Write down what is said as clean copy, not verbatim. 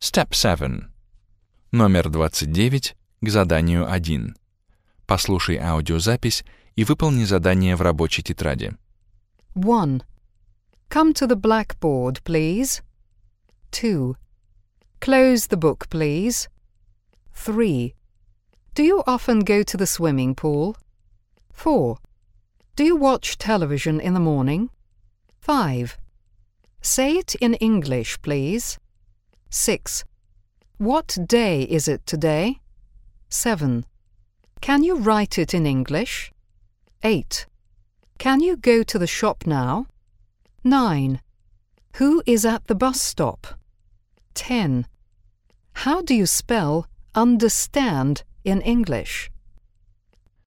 Step 7. Номер 29 к заданию 1. Послушай аудиозапись и выполни задание в рабочей тетради. 1. Come to the blackboard, please. 2. Close the book, please. 3. Do you often go to the swimming pool? 4. Do you watch television in the morning? 5. Say it in English, please. 6. What day is it today? 7. Can you write it in English? 8. Can you go to the shop now? 9. Who is at the bus stop? 10. How do you spell understand in English?